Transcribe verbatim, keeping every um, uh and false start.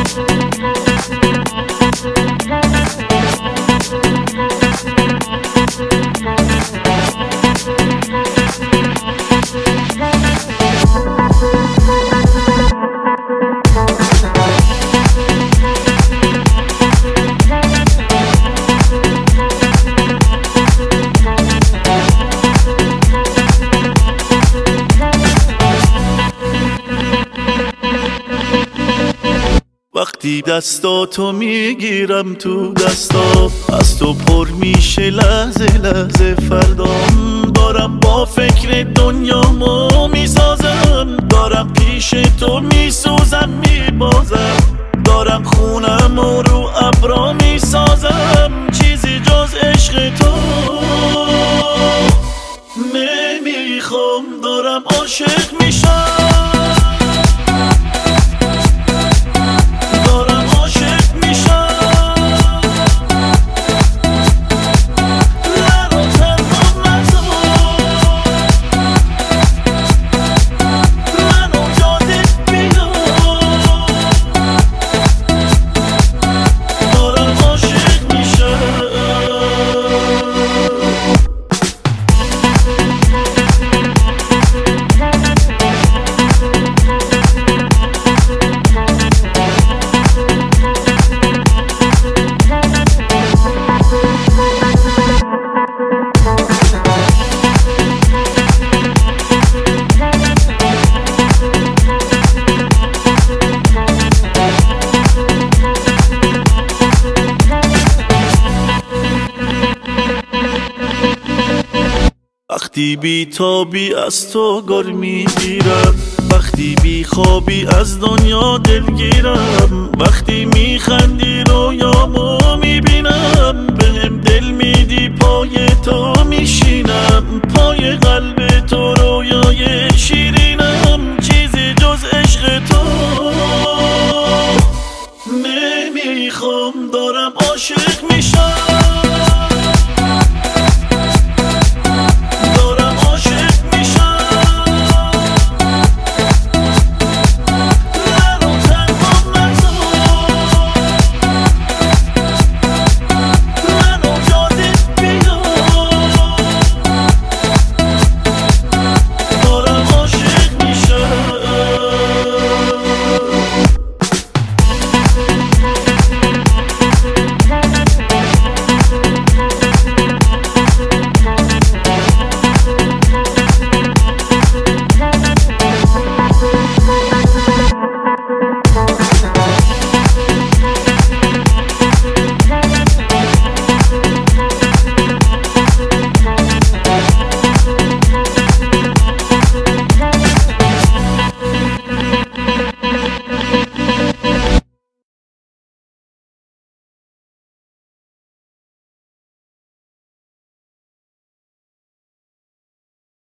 وقتی دستاتو میگیرم تو دستا، از تو پر میشه لحظه لحظه فردام. دارم با فکر دنیامو میسازم، دارم پیش تو میسوزم میبازم، دارم خونم و رو ابرا میسازم. چیزی جز عشق تو نمیخوام، دارم عاشق میشم. وقتی بی تابی از تو گر میگیرم، وقتی بی خوابی از دنیا دلگیرم، وقتی میخندی رویامو میبینم، بهم دل میدی پای تو میشینم، پای قلب تو رویای شیرینم. چیزی جز عشق تو نمیخوام، دارم عاشق